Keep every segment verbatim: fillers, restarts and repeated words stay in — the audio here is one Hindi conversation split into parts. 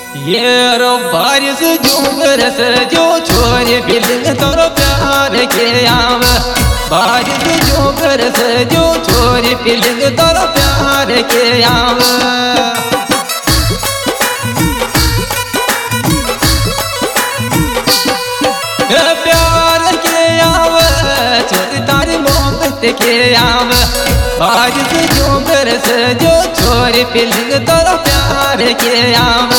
ये रो बारिश जो बरस जो छोरे बिलिंग तोरो प्यार के आव बारिश जो बरस जो छोरे बिलिंग तोरो प्यार के आव प्यार के आव छोरी तारी मोहब्बत के आव बारिश जो बरस जो छोरे बिलिंग तोरो प्यार के आव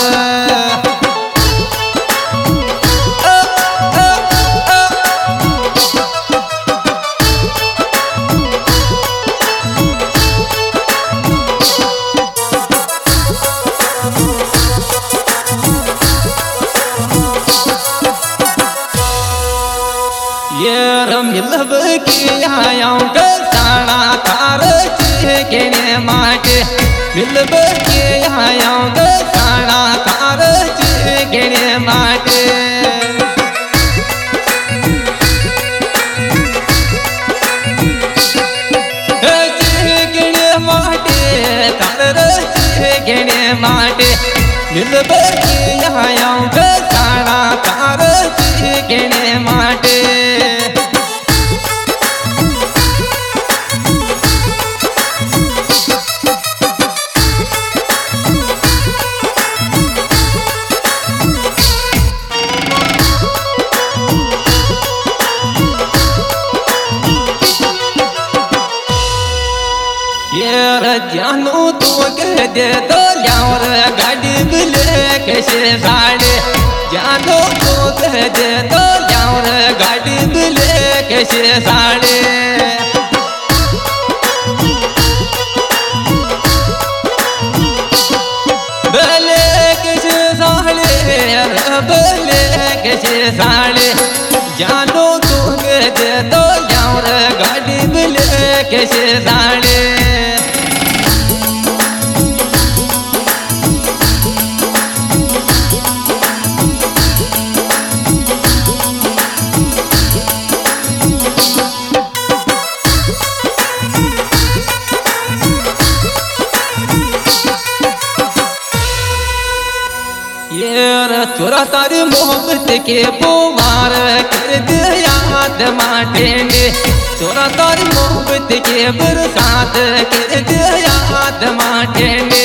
मिलब के आयाऊं साड़ा तार के माटे मिलब के आयाऊं साड़ा तार के माटे माटे तार के माटे मिलब के आयाऊं साड़ा तार के माटे जानू तू कह दे तो ल्यावर गाड़ी मिले कैसे साड़े जानू तू कह दे तो ल्यावर गाड़ी मिले कैसे साड़े भले कैसे साड़े भले कैसे साड़े जानू तू कह दे तो ल्यावर गाड़ी मिले कैसे साड़े तोरा तारी मोहब्बत के पुकार कर दे याद माटेंगे तोरा तारी मोहब्बत के बरसात कर दे याद माटेंगे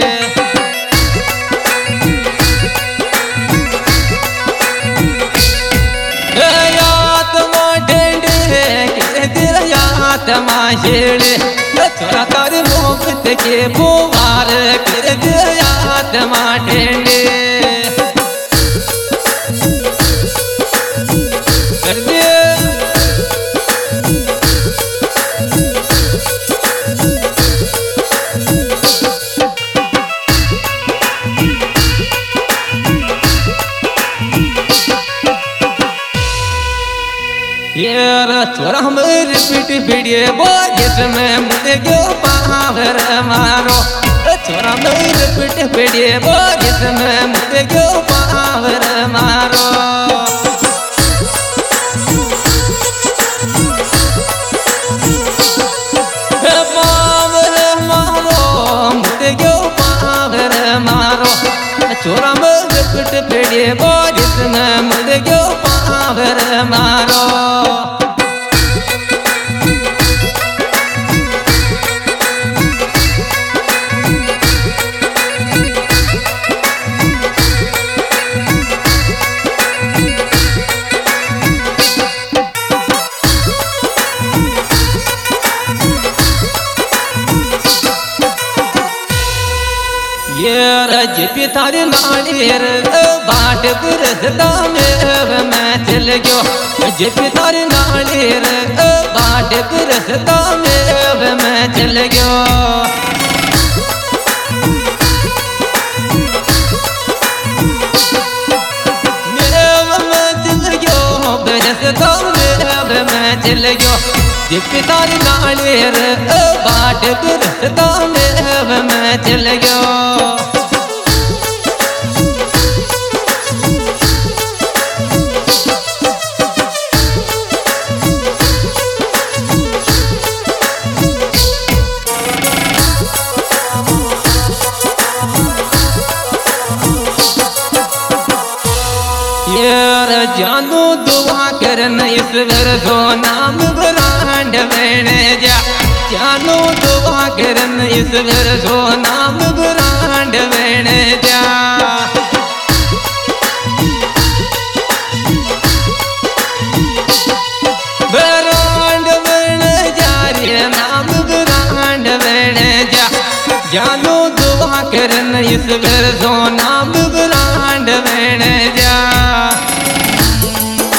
याद माटेंगे कर दे याद माशेड़े तोरा तारी मोहब्बत के पुकार कर दे याद माटेंगे तोरा मेरी पिट पिड़िए बोझ में मुझे क्यों पावर मारो तोरा मेरी पिट पिड़िए बोझ में मुझे क्यों पावर मारो पावर मारो मुझे क्यों पावर मारो तोरा मेरी पिट पिड़िए बोझ में मुझे क्यों पावर मारो जब तारे नालेर बाट बरसता में मैं चल गयो जब तारे नालेर बाट बरसता में मैं चल गयो मैं चल गयो बरसता में चल गयो जब तारे नालेर बाट बरसता में मैं चल गयो जानो दुआ करन ईश्वर जो नाम ब्रांड बने जा जानो दुआ करन ईश्वर जो नाम ब्रांड बने जा ब्रांड बने जा रे नाम ब्रांड बने जा जानो दुआ करन ईश्वर जो नाम